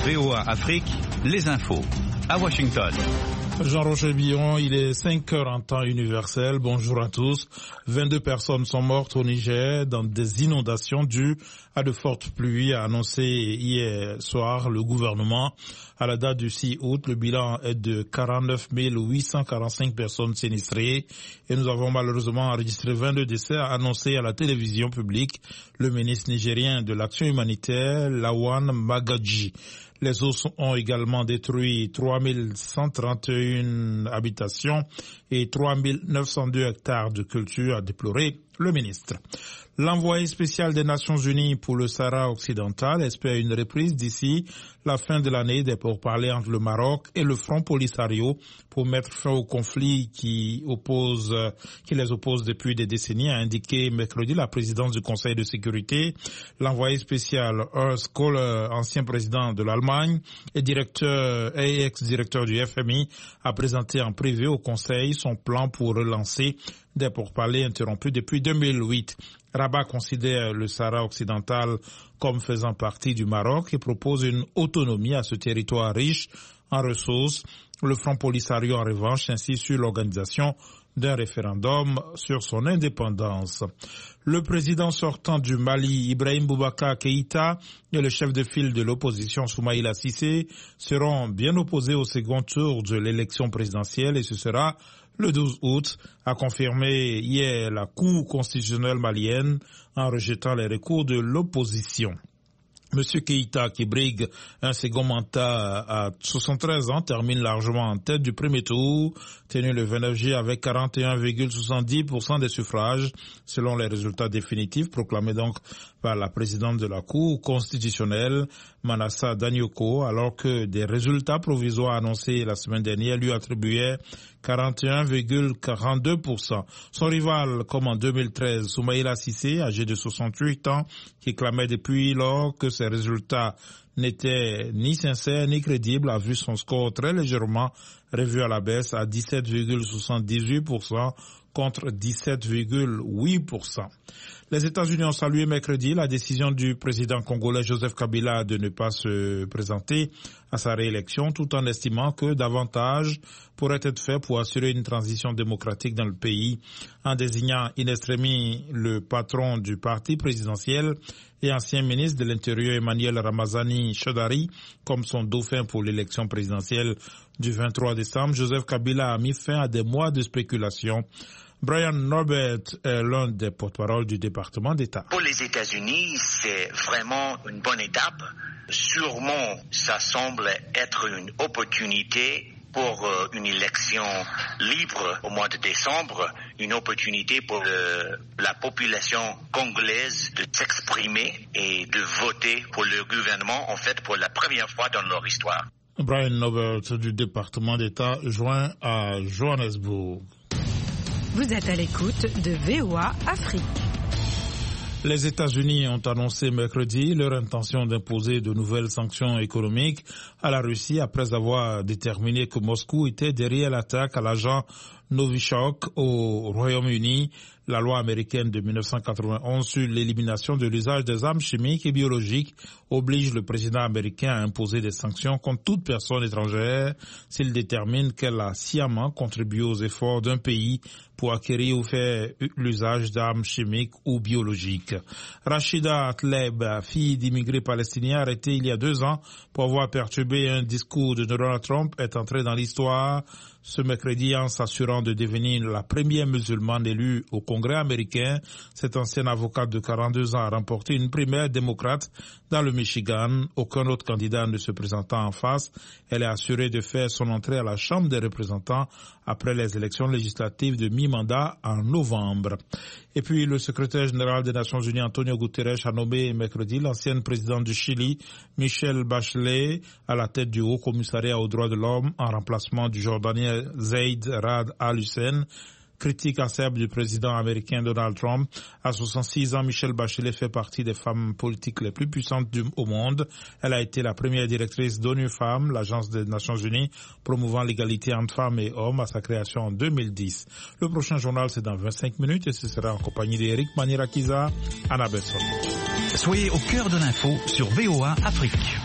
VOA Afrique, les infos. À Washington. Jean-Roger Billon, il est 5 heures en temps universel. Bonjour à tous. 22 personnes sont mortes au Niger dans des inondations dues à de fortes pluies, a annoncé hier soir le gouvernement. À la date du 6 août, le bilan est de 49 845 personnes sinistrées et nous avons malheureusement enregistré 22 décès, a annoncé à la télévision publique le ministre nigérien de l'action humanitaire, Lawan Magaji. Les eaux ont également détruit 3131 habitations et 3902 hectares de culture, a déploré le ministre. L'envoyé spécial des Nations Unies pour le Sahara occidental espère une reprise d'ici la fin de l'année des pourparlers entre le Maroc et le Front Polisario pour mettre fin au conflit qui les oppose depuis des décennies, a indiqué mercredi la présidence du Conseil de sécurité. L'envoyé spécial Urs Kohler, ancien président de l'Allemagne et ex-directeur du FMI, a présenté en privé au Conseil son plan pour relancer des pourparlers interrompus depuis 2008. Rabat considère le Sahara occidental comme faisant partie du Maroc et propose une autonomie à ce territoire riche en ressources. Le Front Polisario, en revanche, insiste sur l'organisation d'un référendum sur son indépendance. Le président sortant du Mali, Ibrahim Boubacar Keïta, et le chef de file de l'opposition, Soumaïla Cissé, seront bien opposés au second tour de l'élection présidentielle et ce sera le 12 août, a confirmé hier la Cour constitutionnelle malienne en rejetant les recours de l'opposition. Monsieur Keïta, qui brigue un second mandat à 73 ans, termine largement en tête du premier tour, tenu le 29 juillet avec 41,70% des suffrages, selon les résultats définitifs proclamés donc par la présidente de la Cour constitutionnelle, Manassa Danyoko, alors que des résultats provisoires annoncés la semaine dernière lui attribuaient 41,42%. Son rival, comme en 2013, Soumaïla Cissé, âgé de 68 ans, qui clamait depuis lors que ses résultats n'étaient ni sincères ni crédibles, a vu son score très légèrement revu à la baisse à 17,78% contre 17,8%. Les États-Unis ont salué mercredi la décision du président congolais Joseph Kabila de ne pas se présenter à sa réélection, tout en estimant que davantage pourrait être fait pour assurer une transition démocratique dans le pays, en désignant in extremis le patron du parti présidentiel et ancien ministre de l'Intérieur Emmanuel Ramazani Chodari comme son dauphin pour l'élection présidentielle du 23 décembre. Joseph Kabila a mis fin à des mois de spéculation. Brian Norbert est l'un des porte-parole du département d'État. Pour les États-Unis, c'est vraiment une bonne étape. Sûrement, ça semble être une opportunité pour une élection libre au mois de décembre, une opportunité pour la population congolaise de s'exprimer et de voter pour le gouvernement, en fait, pour la première fois dans leur histoire. Brian Norbert du département d'État, joint à Johannesburg. Vous êtes à l'écoute de VOA Afrique. Les États-Unis ont annoncé mercredi leur intention d'imposer de nouvelles sanctions économiques à la Russie après avoir déterminé que Moscou était derrière l'attaque à l'agent Novichok au Royaume-Uni. La loi américaine de 1991 sur l'élimination de l'usage des armes chimiques et biologiques oblige le président américain à imposer des sanctions contre toute personne étrangère s'il détermine qu'elle a sciemment contribué aux efforts d'un pays pour acquérir ou faire l'usage d'armes chimiques ou biologiques. Rachida Tlaib, fille d'immigrés palestiniens arrêtés il y a 2 ans pour avoir perturbé un discours de Donald Trump, est entrée dans l'histoire ce mercredi en s'assurant de devenir la première musulmane élue au Congrès américain. Cette ancienne avocate de 42 ans a remporté une primaire démocrate dans le Michigan, aucun autre candidat ne se présentant en face. Elle est assurée de faire son entrée à la Chambre des représentants après les élections législatives de mi-mandat en novembre. Et puis le secrétaire général des Nations Unies, Antonio Guterres, a nommé mercredi l'ancienne présidente du Chili, Michelle Bachelet, à la tête du Haut Commissariat aux droits de l'homme en remplacement du Jordanien Zeid Rad Al-Hussein. Critique acerbe du président américain Donald Trump. À 66 ans, Michelle Bachelet fait partie des femmes politiques les plus puissantes au monde. Elle a été la première directrice d'ONU Femmes, l'agence des Nations Unies promouvant l'égalité entre femmes et hommes à sa création en 2010. Le prochain journal, c'est dans 25 minutes et ce sera en compagnie d'Eric Manirakiza, Anna Besson. Soyez au cœur de l'info sur VOA Afrique.